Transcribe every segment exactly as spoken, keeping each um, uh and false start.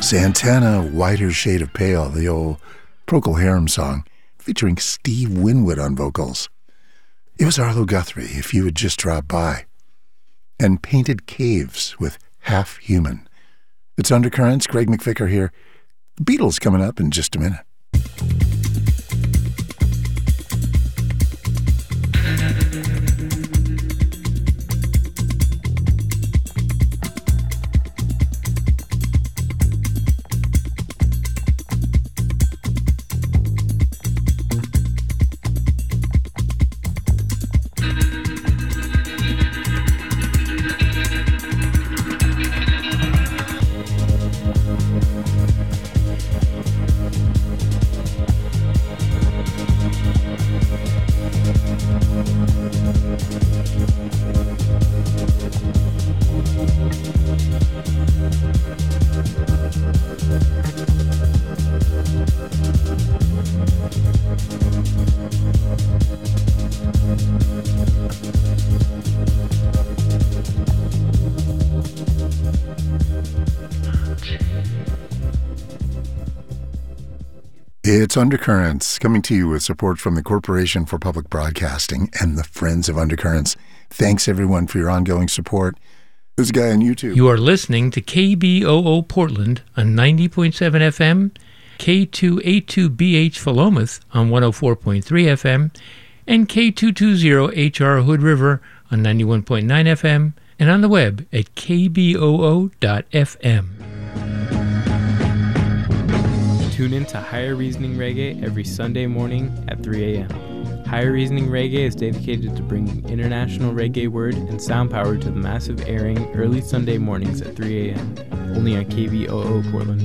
Santana, Whiter Shade of Pale, the old Procol Harum song, featuring Steve Winwood on vocals. It was Arlo Guthrie, If You Would Just Drop By. And Painted Caves with Half Human. It's Undercurrents, Greg McVicker here. The Beatles coming up in just a minute. It's Undercurrents, coming to you with support from the Corporation for Public Broadcasting and the Friends of Undercurrents. Thanks, everyone, for your ongoing support. There's a guy on YouTube. You are listening to K B O O Portland on ninety point seven F M, K two eighty-two B H Philomath on one oh four point three F M, and K two twenty H R Hood River on ninety-one point nine F M, and on the web at k b o o dot f m. Tune in to Higher Reasoning Reggae every Sunday morning at three a.m. Higher Reasoning Reggae is dedicated to bringing international reggae word and sound power to the massive airing early Sunday mornings at three a.m. only on K B O O Portland.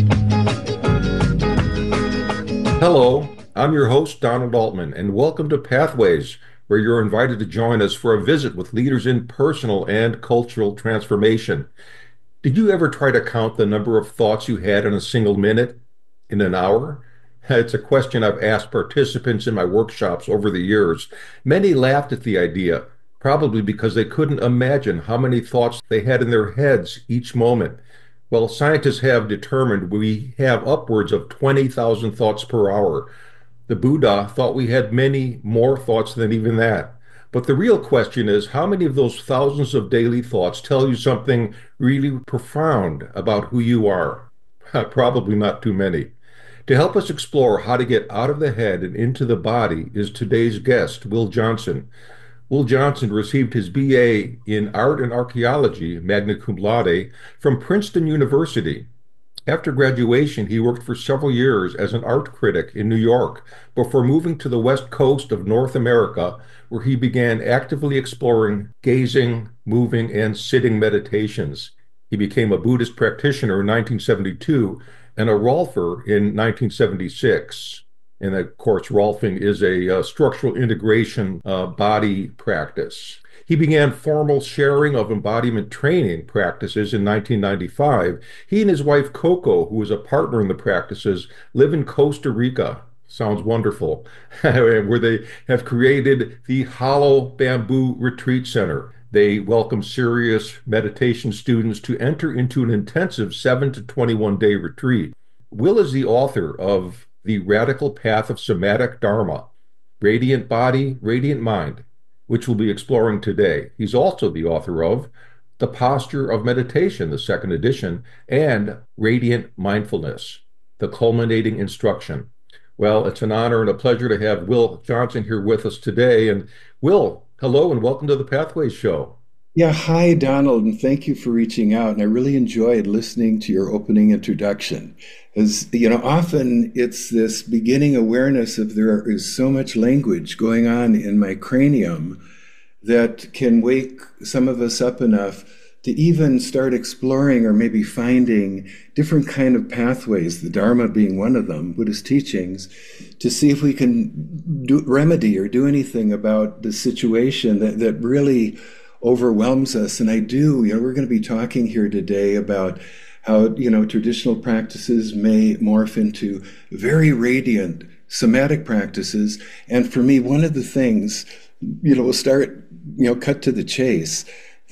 Hello, I'm your host, Donald Altman, and welcome to Pathways, where you're invited to join us for a visit with leaders in personal and cultural transformation. Did you ever try to count the number of thoughts you had in a single minute? In an hour? It's a question I've asked participants in my workshops over the years. Many laughed at the idea, probably because they couldn't imagine how many thoughts they had in their heads each moment. Well, scientists have determined we have upwards of twenty thousand thoughts per hour. The Buddha thought we had many more thoughts than even that. But the real question is, how many of those thousands of daily thoughts tell you something really profound about who you are? Probably not too many. To help us explore how to get out of the head and into the body is today's guest, Will Johnson. Will Johnson received his B A in Art and Archaeology, magna cum laude, from Princeton University. After graduation, he worked for several years as an art critic in New York before moving to the west coast of North America, where he began actively exploring gazing, moving, and sitting meditations. He became a Buddhist practitioner in nineteen seventy-two and a Rolfer in nineteen seventy-six. And of course, Rolfing is a uh, structural integration uh, body practice. He began formal sharing of embodiment training practices in nineteen ninety-five. He and his wife, Coco, who is a partner in the practices, live in Costa Rica. Sounds wonderful. Where they have created the Hollow Bamboo Retreat Center. They welcome serious meditation students to enter into an intensive seven to twenty-one day retreat. Will is the author of The Radical Path of Somatic Dharma, Radiant Body, Radiant Mind, which we'll be exploring today. He's also the author of The Posture of Meditation, the second edition, and Radiant Mindfulness, the culminating instruction. Well, it's an honor and a pleasure to have Will Johnson here with us today. And Will, hello and welcome to the Pathways Show. Yeah, hi, Donald, and thank you for reaching out. And I really enjoyed listening to your opening introduction. As you know, often it's this beginning awareness of there is so much language going on in my cranium that can wake some of us up enough to even start exploring or maybe finding different kind of pathways, the Dharma being one of them, Buddhist teachings, to see if we can do, remedy or do anything about the situation that, that really overwhelms us. And I do, you know, we're going to be talking here today about how, you know, traditional practices may morph into very radiant somatic practices. And for me, one of the things, you know, we'll start, you know, cut to the chase,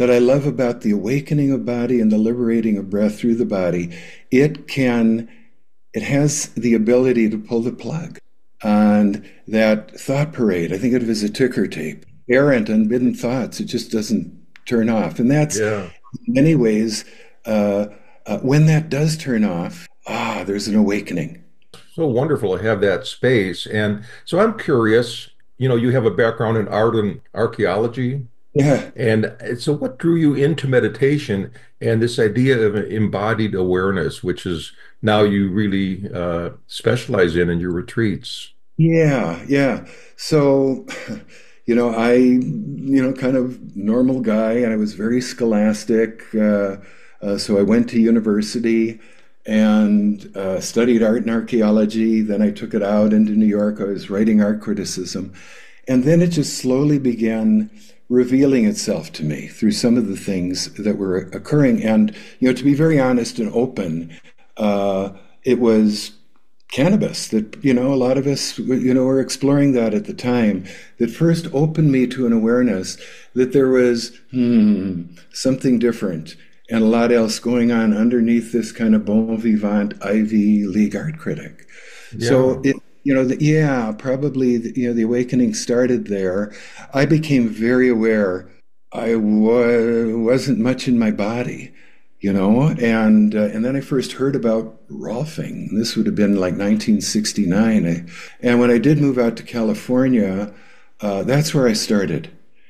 that I love about the awakening of body and the liberating of breath through the body, it can, it has the ability to pull the plug on that thought parade. I think of it as a ticker tape, errant, unbidden thoughts. It just doesn't turn off. And that's, Yeah. in many ways, uh, uh, when that does turn off, ah, there's an awakening. So wonderful to have that space. And so I'm curious, you know, you have a background in art and archaeology. Yeah. And so what drew you into meditation and this idea of embodied awareness, which is now you really uh, specialize in in your retreats? Yeah, yeah. So, you know, I, you know, kind of normal guy, and I was very scholastic. Uh, uh, so I went to university and uh, studied art and archaeology. Then I took it out into New York. I was writing art criticism. And then it just slowly began revealing itself to me through some of the things that were occurring. And, you know, to be very honest and open, uh, it was cannabis that, you know, a lot of us, you know, were exploring that at the time, that first opened me to an awareness that there was hmm, something different and a lot else going on underneath this kind of bon vivant Ivy League art critic. Yeah. So it, you know, the, yeah, probably, the, you know, the awakening started there. I became very aware I wa- wasn't much in my body, you know, and uh, and then I first heard about Rolfing. This would have been like nineteen sixty-nine. I, and when I did move out to California, uh, that's where I started.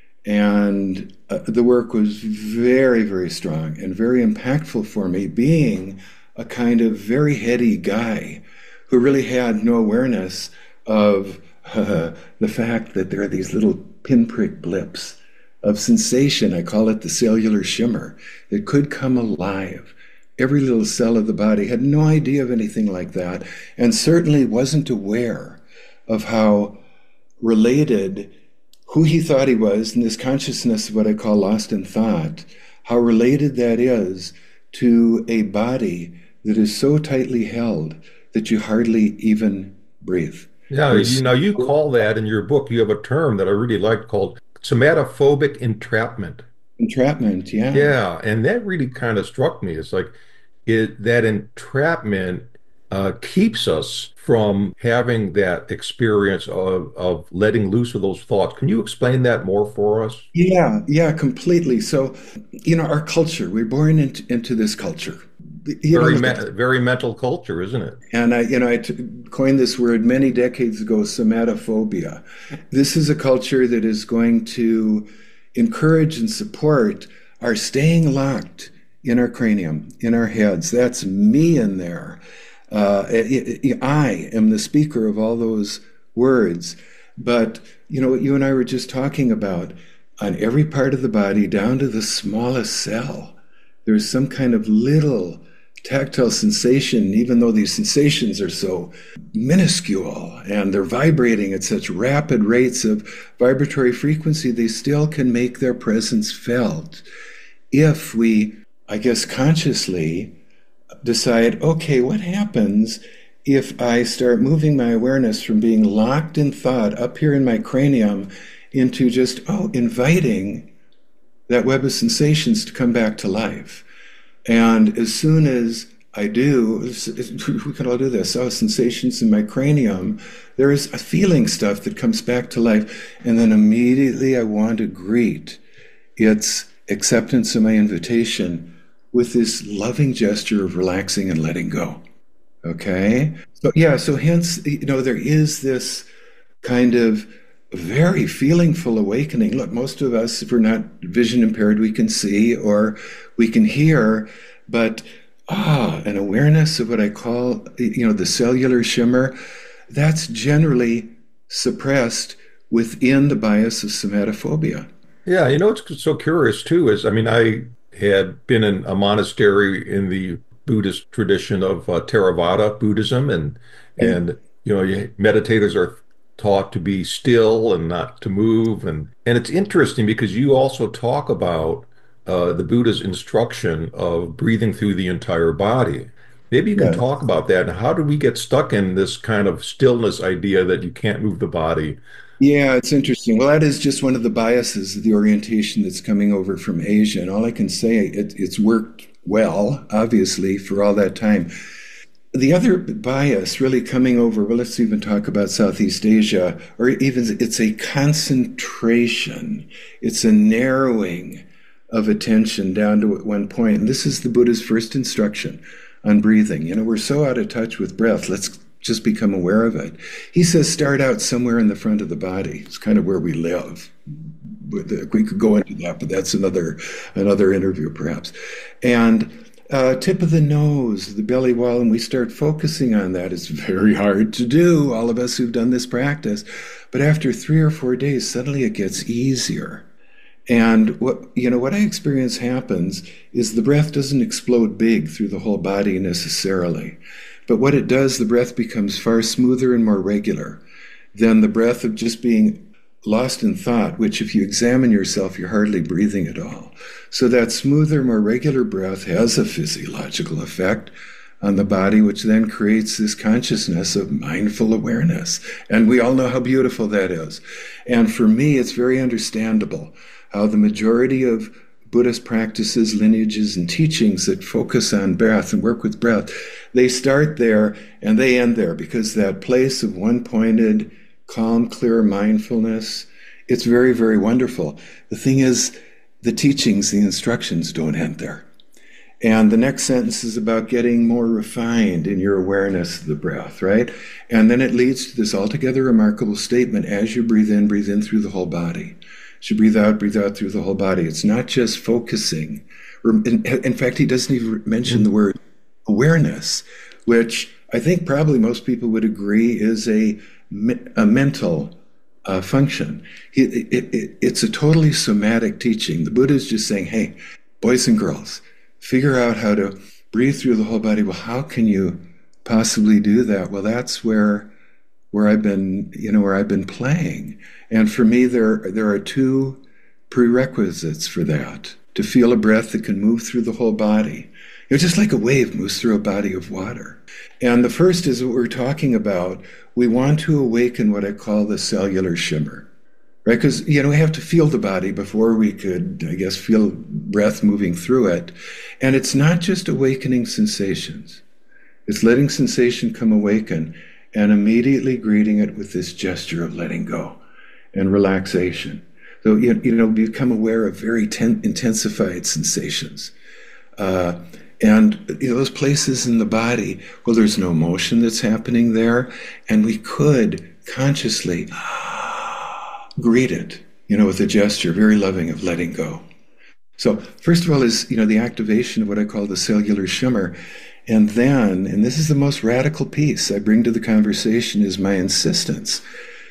And uh, the work was very, very strong and very impactful for me, being a kind of very heady guy who really had no awareness of uh, the fact that there are these little pinprick blips of sensation. I call it the cellular shimmer. It could come alive. Every little cell of the body had no idea of anything like that, and certainly wasn't aware of how related who he thought he was in this consciousness of what I call lost in thought, how related that is to a body that is so tightly held that you hardly even breathe. Yeah, you know, you call that in your book, you have a term that I really like called somatophobic entrapment. Entrapment, yeah. Yeah, and that really kind of struck me. It's like it that entrapment uh, keeps us from having that experience of, of letting loose of those thoughts. Can you explain that more for us? Yeah, yeah, completely. So, you know, our culture, we're born into, into this culture. You Very, know, me very mental culture, isn't it? and I, you know, I t coined this word many decades ago, somatophobia. This is a culture that is going to encourage and support our staying locked in our cranium, in our heads. That's me in there. Uh, it, it, I am the speaker of all those words. But, you know, what you and I were just talking about, on every part of the body, down to the smallest cell, there's some kind of little tactile sensation, even though these sensations are so minuscule and they're vibrating at such rapid rates of vibratory frequency, they still can make their presence felt if we, I guess, consciously decide, okay, what happens if I start moving my awareness from being locked in thought up here in my cranium into just, oh, inviting that web of sensations to come back to life. And as soon as I do, we can all do this, oh, sensations in my cranium, there is a feeling stuff that comes back to life. And then immediately I want to greet its acceptance of my invitation with this loving gesture of relaxing and letting go. Okay? So, yeah, so hence, you know, there is this kind of very feelingful awakening. Look, most of us, if we're not vision impaired, we can see or we can hear, but ah, an awareness of what I call, you know, the cellular shimmer, that's generally suppressed within the bias of somatophobia. Yeah, you know, what's so curious too is, I mean, I had been in a monastery in the Buddhist tradition of uh, Theravada Buddhism, and and you know, you, meditators are taught to be still and not to move, and and it's interesting because you also talk about uh, the Buddha's instruction of breathing through the entire body. Maybe you can Yeah. talk about that and how do we get stuck in this kind of stillness idea that you can't move the body? Yeah, it's interesting. Well, that is just one of the biases of the orientation that's coming over from Asia. And all I can say, it, it's worked well, obviously, for all that time. The other bias really coming over, well, let's even talk about Southeast Asia, or even it's a concentration, it's a narrowing of attention down to one point. And this is the Buddha's first instruction on breathing. You know, we're so out of touch with breath. Let's just become aware of it. He says start out somewhere in the front of the body. It's kind of where we live. We could go into that, but that's another another interview perhaps. And uh, tip of the nose, the belly wall, and we start focusing on that. It's very hard to do, all of us who've done this practice. But after three or four days, suddenly it gets easier. And what you know, what I experience happens is the breath doesn't explode big through the whole body necessarily. But what it does, the breath becomes far smoother and more regular than the breath of just being lost in thought, which if you examine yourself, you're hardly breathing at all. So that smoother, more regular breath has a physiological effect on the body, which then creates this consciousness of mindful awareness. And we all know how beautiful that is. And for me, it's very understandable how the majority of Buddhist practices, lineages, and teachings that focus on breath and work with breath, they start there and they end there, because that place of one-pointed, calm, clear mindfulness, it's very, very wonderful. The thing is, the teachings, the instructions don't end there. And the next sentence is about getting more refined in your awareness of the breath, right? And then it leads to this altogether remarkable statement: as you breathe in, breathe in through the whole body. As you breathe out, breathe out through the whole body. It's not just focusing. In, in fact, he doesn't even mention the word awareness, which I think probably most people would agree is a, a mental uh, function. It, it, it, it's a totally somatic teaching. The Buddha is just saying, hey, boys and girls, figure out how to breathe through the whole body. Well, how can you possibly do that? Well, that's where where I've been, you know, where I've been playing. And for me, there there are two prerequisites for that: to feel a breath that can move through the whole body. You know, just like a wave moves through a body of water. And the first is what we're talking about. We want to awaken what I call the cellular shimmer, right? Because, you know, we have to feel the body before we could, I guess, feel breath moving through it. And it's not just awakening sensations. It's letting sensation come awaken and immediately greeting it with this gesture of letting go and relaxation. So, you you know, become aware of very ten, intensified sensations. Uh, and you know, those places in the body, well, there's no motion that's happening there, and we could consciously greet it, you know, with a gesture, very loving, of letting go. So first of all is, you know, the activation of what I call the cellular shimmer. And then, and this is the most radical piece I bring to the conversation, is my insistence.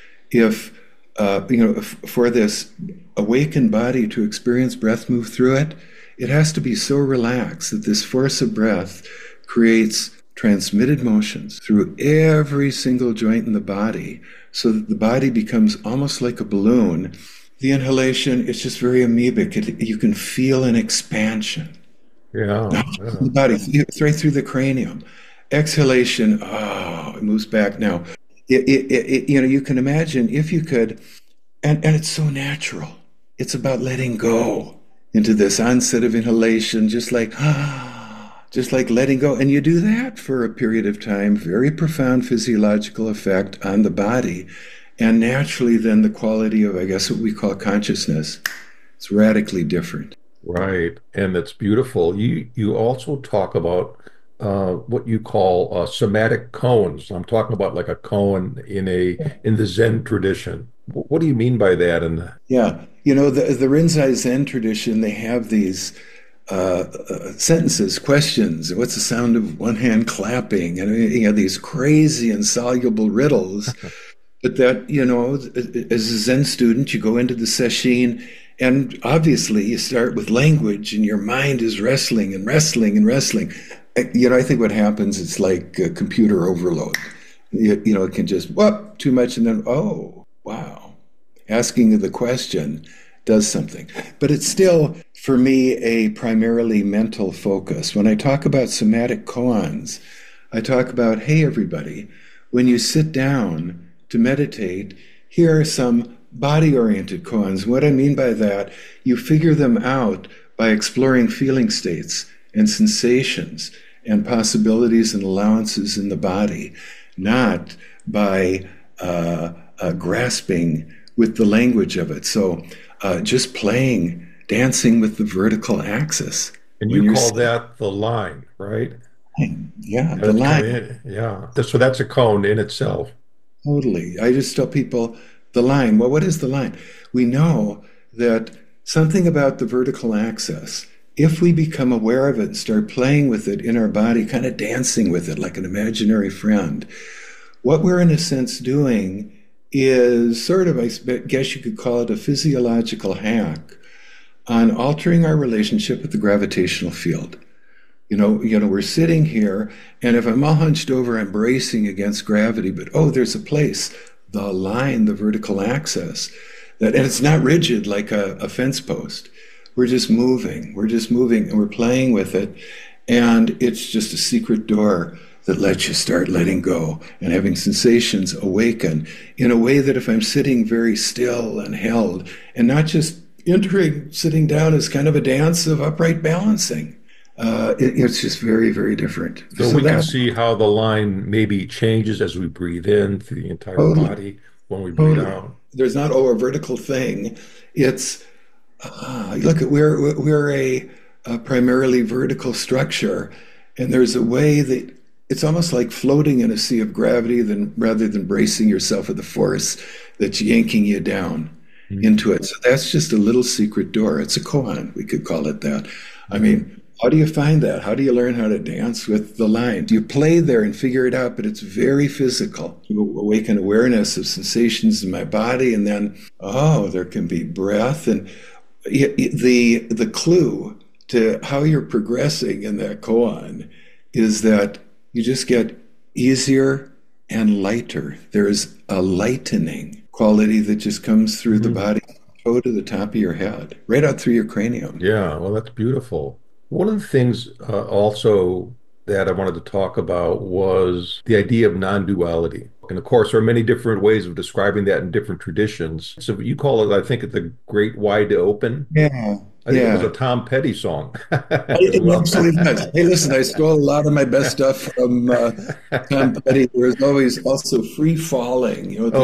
If, uh, you know, if, for this awakened body to experience breath move through it, it has to be so relaxed that this force of breath creates transmitted motions through every single joint in the body, so that the body becomes almost like a balloon. The inhalation, it's just very amoebic. It, you can feel an expansion. Yeah, yeah. The body, it's right through the cranium. Exhalation, oh, it moves back. Now, it, it, it, you know, you can imagine if you could, and, and it's so natural. It's about letting go into this onset of inhalation, just like, ah, just like letting go. And you do that for a period of time, very profound physiological effect on the body. And naturally, then the quality of, I guess, what we call consciousness, it's radically different. Right, and it's beautiful. You you also talk about uh, what you call uh, somatic koans. I'm talking about like a koan in a in the Zen tradition. What do you mean by that? And yeah, you know, the the Rinzai Zen tradition, they have these uh, uh, sentences, questions. What's the sound of one hand clapping? And you know, these crazy insoluble riddles. But that, you know, as a Zen student, you go into the sesshin. And obviously, you start with language, and your mind is wrestling and wrestling and wrestling. You know, I think what happens, it's like a computer overload. You, you know, it can just, whoop, too much, and then, oh, wow. Asking the question does something. But it's still, for me, a primarily mental focus. When I talk about somatic koans, I talk about, hey, everybody, when you sit down to meditate, here are some body-oriented koans. What I mean by that, you figure them out by exploring feeling states and sensations and possibilities and allowances in the body, not by uh, uh, grasping with the language of it. So uh, just playing, dancing with the vertical axis. And you call that the line, right? Yeah, the line. Yeah, so that's a koan in itself. Totally. I just tell people the line. Well, what is the line? We know that something about the vertical axis, if we become aware of it and start playing with it in our body, kind of dancing with it like an imaginary friend, what we're in a sense doing is sort of, I guess you could call it a physiological hack on altering our relationship with the gravitational field. You know, you know, we're sitting here, and if I'm all hunched over, I'm bracing against gravity, but oh, there's a place, the line, the vertical axis, that, and it's not rigid like a, a fence post. We're just moving, we're just moving, and we're playing with it, and it's just a secret door that lets you start letting go and having sensations awaken in a way that if I'm sitting very still and held, and not just entering, sitting down as kind of a dance of upright balancing, Uh, it, it's just very, very different. So, so we that, can see how the line maybe changes as we breathe in through the entire totally, body when we breathe totally. out. There's not, oh, a vertical thing. It's, uh, look, at we're, we're a, a primarily vertical structure, and there's a way that it's almost like floating in a sea of gravity than rather than bracing yourself with the force that's yanking you down mm-hmm. into it. So that's just a little secret door. It's a koan, we could call it that. I mean, how do you find that? How do you learn how to dance with the line? Do you play there and figure it out? But it's very physical. You awaken awareness of sensations in my body, and then, oh, there can be breath. And the the clue to how you're progressing in that koan is that you just get easier and lighter. There's a lightening quality that just comes through mm-hmm. the body, toe to the top of your head, right out through your cranium. Yeah, well, that's beautiful. One of the things uh, also that I wanted to talk about was the idea of non-duality. And of course, there are many different ways of describing that in different traditions. So you call it, I think, the Great Wide Open. Yeah. I think yeah. it was a Tom Petty song. It absolutely does. Hey, listen, I stole a lot of my best stuff from uh, Tom Petty. There was always also Free Falling. You know, oh,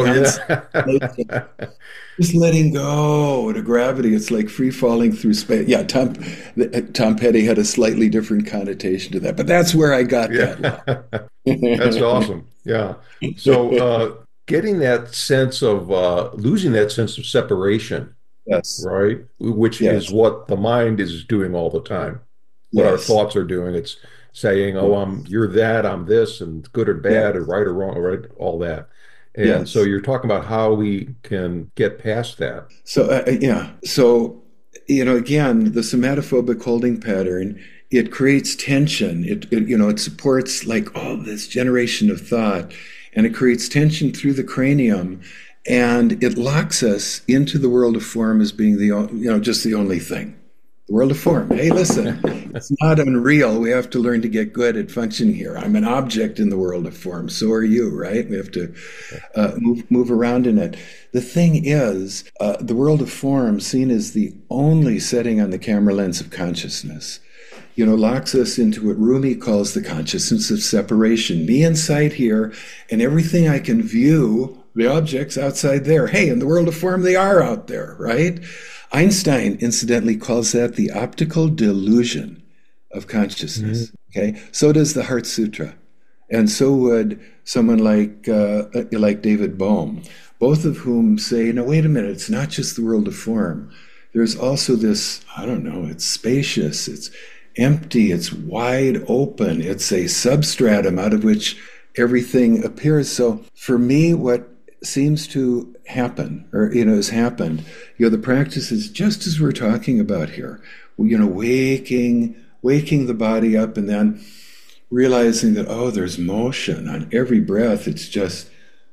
yeah. Just letting go to gravity. It's like free falling through space. Yeah, Tom Tom Petty had a slightly different connotation to that, but that's where I got yeah. that. That's awesome. Yeah. So uh, getting that sense of uh, losing that sense of separation. Yes. Right. Which yes. is what the mind is doing all the time. What yes. our thoughts are doing. It's saying, "Oh, I'm you're that. I'm this, and good or bad, yeah. or right or wrong, right, all that." And yes. so you're talking about how we can get past that. So, uh, yeah. So, you know, again, the somatophobic holding pattern, it creates tension. It, it, you know, it supports like all this generation of thought, and it creates tension through the cranium, and it locks us into the world of form as being the, you know, just the only thing. The world of form. Hey, listen, it's not unreal. We have to learn to get good at functioning here. I'm an object in the world of form. So are you, right? We have to uh, move move around in it. The thing is, uh, the world of form, seen as the only setting on the camera lens of consciousness, you know, locks us into what Rumi calls the consciousness of separation. Me inside here, and everything I can view, the objects outside there. Hey, in the world of form, they are out there, right? Einstein, incidentally, calls that the optical delusion of consciousness. Mm-hmm. Okay, so does the Heart Sutra, and so would someone like uh, like David Bohm, both of whom say, "No, wait a minute. It's not just the world of form. There's also this. I don't know. It's spacious. It's empty. It's wide open. It's a substratum out of which everything appears." So, for me, what seems to happen, or, you know, has happened, you know, the practice is just as we're talking about here, you know, waking, waking the body up, and then realizing that, oh, there's motion on every breath. It's just,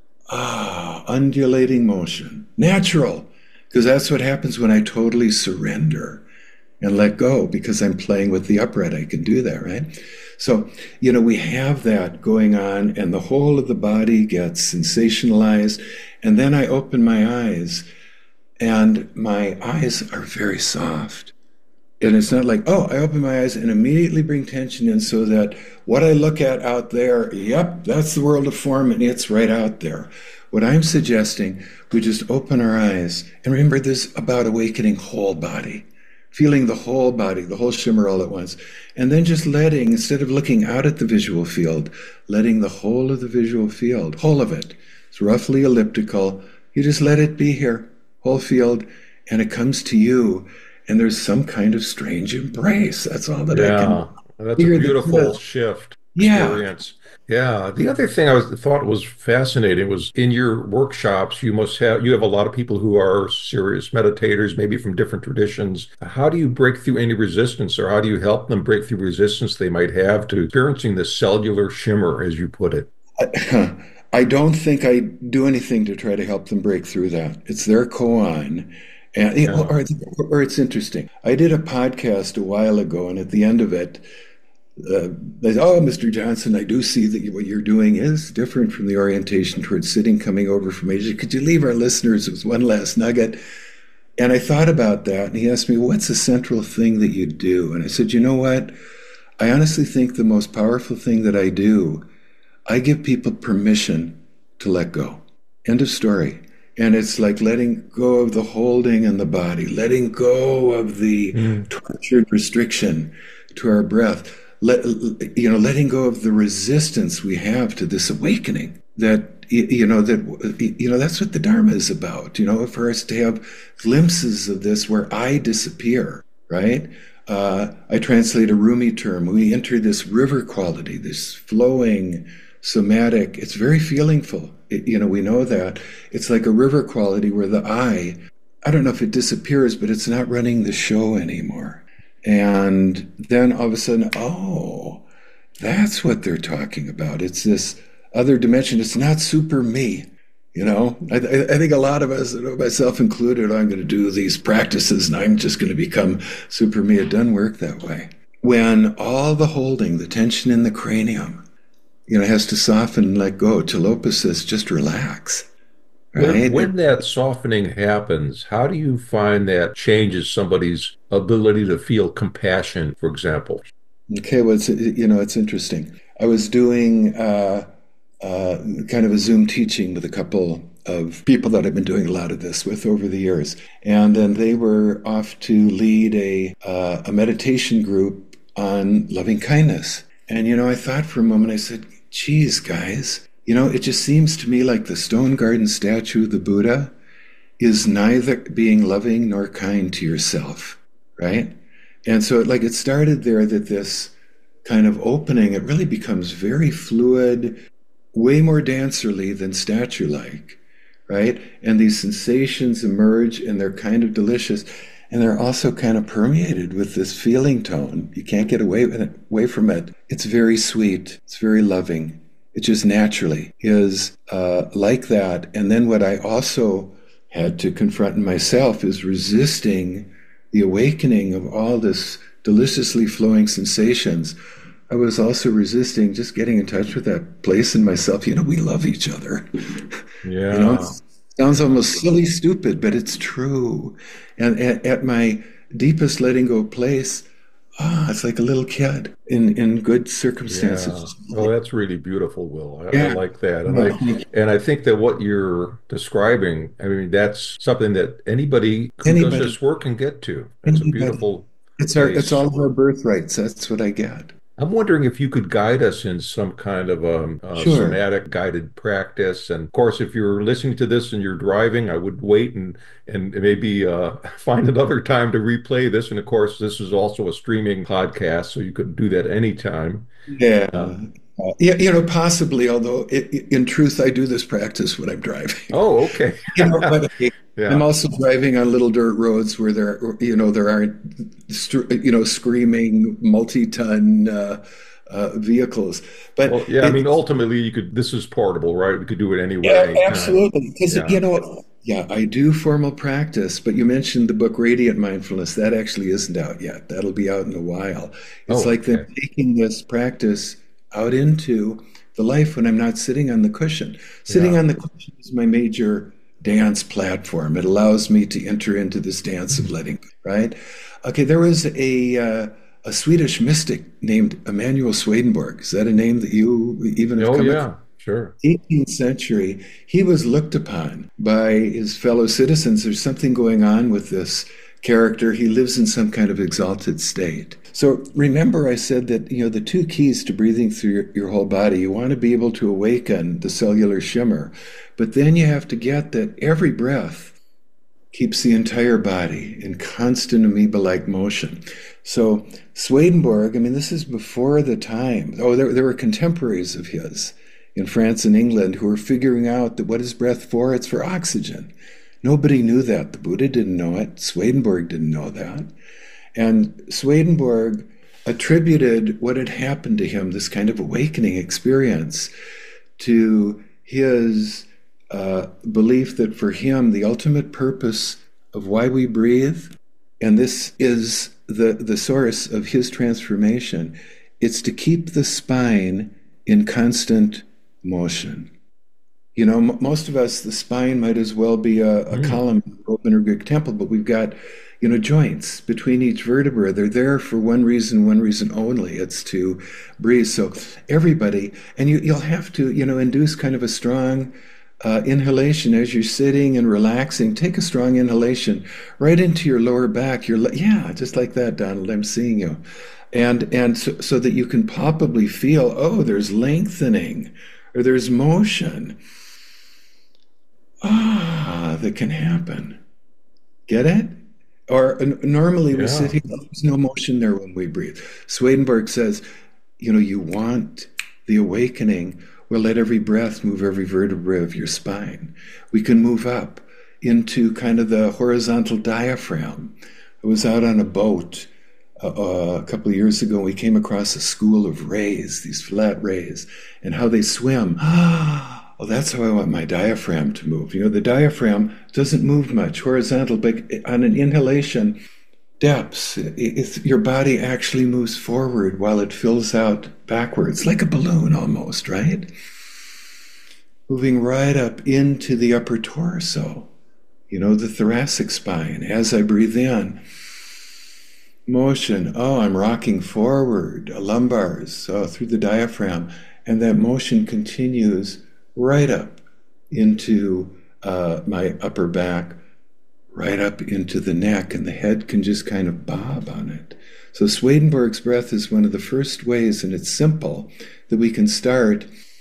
ah, undulating motion, natural, because that's what happens when I totally surrender and let go, because I'm playing with the upright. I can do that, right? So, you know, we have that going on, and the whole of the body gets sensationalized. And then I open my eyes, and my eyes are very soft. And it's not like, oh, I open my eyes and immediately bring tension in so that what I look at out there, yep, that's the world of form, and it's right out there. What I'm suggesting, we just open our eyes. And remember, this is about awakening whole body, feeling the whole body, the whole shimmer all at once. And then just letting, instead of looking out at the visual field, letting the whole of the visual field, whole of it, it's roughly elliptical. You just let it be here, whole field, and it comes to you. And there's some kind of strange embrace. That's all that yeah, I can. That's a beautiful shift experience. Yeah. yeah. The other thing I was thought was fascinating was in your workshops, you must have you have a lot of people who are serious meditators, maybe from different traditions. How do you break through any resistance, or how do you help them break through resistance they might have to experiencing the cellular shimmer, as you put it? I, I don't think I do anything to try to help them break through that. It's their koan. And, you know, or, or it's interesting. I did a podcast a while ago, and at the end of it, uh, they said, oh, Mister Johnson, I do see that what you're doing is different from the orientation towards sitting coming over from Asia. Could you leave our listeners with one last nugget? And I thought about that, and he asked me, what's the central thing that you do? And I said, you know what? I honestly think the most powerful thing that I do, I give people permission to let go. End of story. And it's like letting go of the holding in the body, letting go of the mm. tortured restriction to our breath, let, you know, letting go of the resistance we have to this awakening. That, you know, that, you know, that's what the Dharma is about, you know, for us to have glimpses of this where I disappear, right? Uh, I translate a Rumi term. We enter this river quality, this flowing, somatic, it's very feelingful. It, you know, we know that. It's like a river quality where the I, I don't know if it disappears, but it's not running the show anymore. And then all of a sudden, oh, that's what they're talking about. It's this other dimension. It's not super me. You know, I, I think a lot of us, myself included, I'm going to do these practices and I'm just going to become super me. It doesn't work that way. When all the holding, the tension in the cranium, you know, has to soften and let go. Tilopa says, just relax. Right? When, when that softening happens, how do you find that changes somebody's ability to feel compassion, for example? Okay, well, it's, you know, it's interesting. I was doing uh, uh, kind of a Zoom teaching with a couple of people that I've been doing a lot of this with over the years. And then they were off to lead a, uh, a meditation group on loving kindness. And, you know, I thought for a moment, I said, geez, guys, you know, it just seems to me like the stone garden statue of the Buddha is neither being loving nor kind to yourself, right? And so it, like it started there that this kind of opening, it really becomes very fluid, way more dancerly than statue-like, right? And these sensations emerge and they're kind of delicious. And they're also kind of permeated with this feeling tone. You can't get away, away from it. It's very sweet. It's very loving. It just naturally is uh, like that. And then what I also had to confront in myself is resisting the awakening of all this deliciously flowing sensations. I was also resisting just getting in touch with that place in myself. You know, we love each other. Yeah. You know, sounds almost silly, stupid, but it's true. And at, at my deepest letting go place, ah, oh, it's like a little kid in, in good circumstances. Yeah. Oh, that's really beautiful, Will. I, yeah. I like that. And I, and I think that what you're describing, I mean, that's something that anybody who anybody. does this work can get to. It's anybody. a beautiful It's our, it's all of our birthrights. That's what I get. I'm wondering if you could guide us in some kind of a, a sure. somatic guided practice. And of course, if you're listening to this and you're driving, I would wait and, and maybe uh, find another time to replay this. And of course, this is also a streaming podcast, so you could do that anytime. Yeah. Uh, Uh, yeah, you know, possibly, although it, in truth, I do this practice when I'm driving. Oh, okay. you know, but yeah. I'm also driving on little dirt roads where there, you know, there aren't, you know, screaming multi-ton uh, uh, vehicles. But well, yeah, it, I mean, ultimately, you could. This is portable, right? We could do it anywhere. Yeah, absolutely. Because yeah. you know, Yeah, I do formal practice, but you mentioned the book Radiant Mindfulness. That actually isn't out yet. That'll be out in a while. It's Oh, like them okay. taking this practice out into the life when I'm not sitting on the cushion. Sitting Yeah. on the cushion is my major dance platform. It allows me to enter into this dance of letting go, right? Okay, there was a uh, a Swedish mystic named Emanuel Swedenborg. Is that a name that you even have Oh, come across? yeah, sure. eighteenth century, he was looked upon by his fellow citizens. There's something going on with this character. He lives in some kind of exalted state. So remember, I said that, you know, the two keys to breathing through your, your whole body, you want to be able to awaken the cellular shimmer, but then you have to get that every breath keeps the entire body in constant amoeba-like motion. So Swedenborg, I mean, this is before the time. Oh, there, there were contemporaries of his in France and England who were figuring out that what is breath for? It's for oxygen. Nobody knew that. The Buddha didn't know it. Swedenborg didn't know that. And Swedenborg attributed what had happened to him, this kind of awakening experience, to his uh, belief that for him, the ultimate purpose of why we breathe, and this is the, the source of his transformation, it's to keep the spine in constant motion. You know, m- most of us, the spine might as well be a, a Mm. column in the Roman or Greek temple, but we've got, you know, joints between each vertebra. They're there for one reason, one reason only. It's to breathe. So everybody, and you, you'll have to, you know, induce kind of a strong uh, inhalation as you're sitting and relaxing. Take a strong inhalation right into your lower back. Your le- yeah, just like that, Donald. I'm seeing you, and and so, so that you can palpably feel, oh, there's lengthening or there's motion. Ah, that can happen. Get it? Or uh, normally we sit Yeah. here, there's no motion there when we breathe. Swedenborg says, you know, you want the awakening. Well, let every breath move every vertebra of your spine. We can move up into kind of the horizontal diaphragm. I was out on a boat uh, uh, a couple of years ago, and we came across a school of rays, these flat rays, and how they swim. Oh, that's how I want my diaphragm to move. You know, the diaphragm doesn't move much, horizontal, but on an inhalation, depths, it, it's, your body actually moves forward while it fills out backwards, like a balloon almost, right? Moving right up into the upper torso, you know, the thoracic spine. As I breathe in, motion, oh, I'm rocking forward, lumbars, oh, through the diaphragm, and that motion continues right up into uh, my upper back, right up into the neck, and the head can just kind of bob on it. So Swedenborg's breath is one of the first ways, and it's simple, that we can start,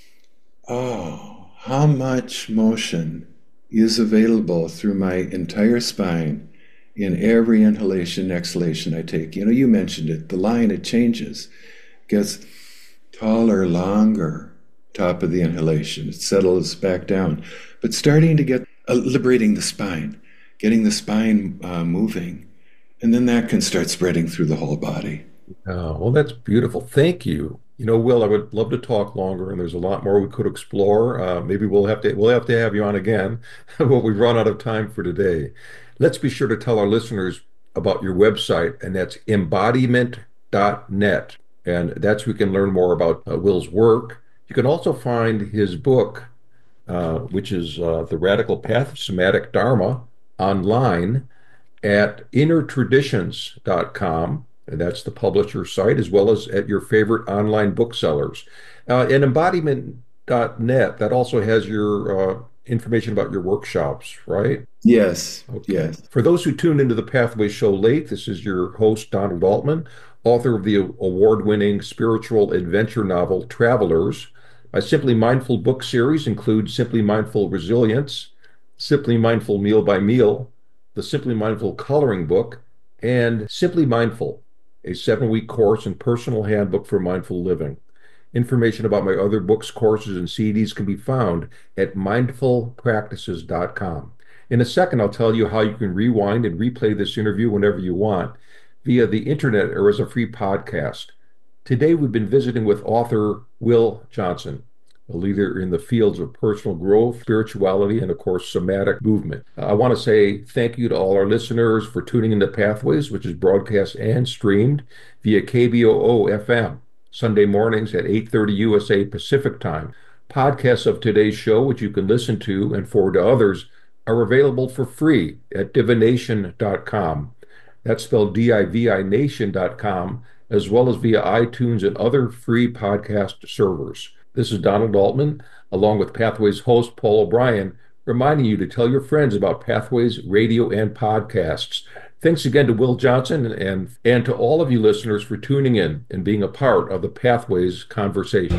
oh, how much motion is available through my entire spine in every inhalation, exhalation I take. You know, you mentioned it, the line, it changes, gets taller, longer, top of the inhalation. It settles back down. But starting to get, uh, liberating the spine, getting the spine uh, moving, and then that can start spreading through the whole body. Oh, well, that's beautiful. Thank you. You know, Will, I would love to talk longer, and there's a lot more we could explore. Uh, maybe we'll have to we'll have to have you on again, but we've run out of time for today. Let's be sure to tell our listeners about your website, and that's embodiment dot net, and that's where you can learn more about uh, Will's work. You can also find his book, uh, which is uh, The Radical Path of Somatic Dharma, online at inner traditions dot com. And that's the publisher site, as well as at your favorite online booksellers. Uh, and embodiment dot net, that also has your uh, information about your workshops, right? Yes, Okay. yes. For those who tuned into the Pathway Show late, this is your host, Donald Altman, author of the award-winning spiritual adventure novel, Travelers. My Simply Mindful book series includes Simply Mindful Resilience, Simply Mindful Meal by Meal, the Simply Mindful Coloring Book, and Simply Mindful, a seven-week course and personal handbook for mindful living. Information about my other books, courses, and C Ds can be found at mindful practices dot com. In a second, I'll tell you how you can rewind and replay this interview whenever you want via the internet or as a free podcast. Today, we've been visiting with author Will Johnson. a leader in the fields of personal growth, spirituality, and of course, somatic movement. I want to say thank you to all our listeners for tuning into Pathways, which is broadcast and streamed via K B O O F M, Sunday mornings at eight thirty U S A Pacific Time. Podcasts of today's show, which you can listen to and forward to others, are available for free at divination dot com. That's spelled D I V I nation dot com, as well as via iTunes and other free podcast servers. This is Donald Altman, along with Pathways host Paul O'Brien, reminding you to tell your friends about Pathways radio and podcasts. Thanks again to Will Johnson and, and to all of you listeners for tuning in and being a part of the Pathways conversation.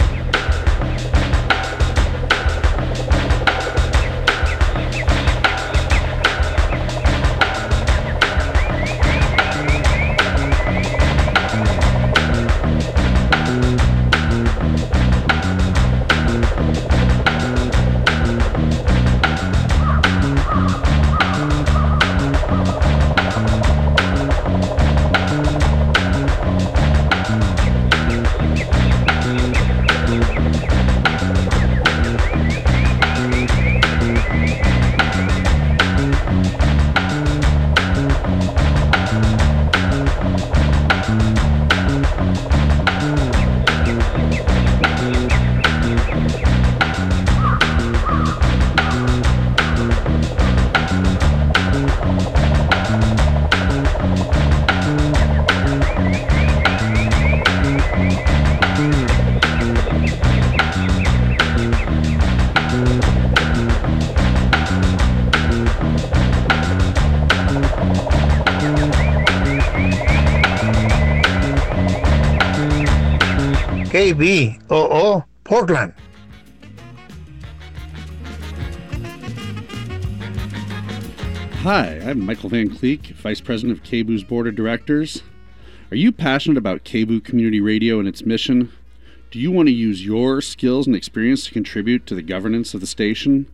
K B O O Portland. Hi, I'm Michael Van Cleek, Vice President of K B O's Board of Directors. Are you passionate about K B O Community Radio and its mission? Do you want to use your skills and experience to contribute to the governance of the station?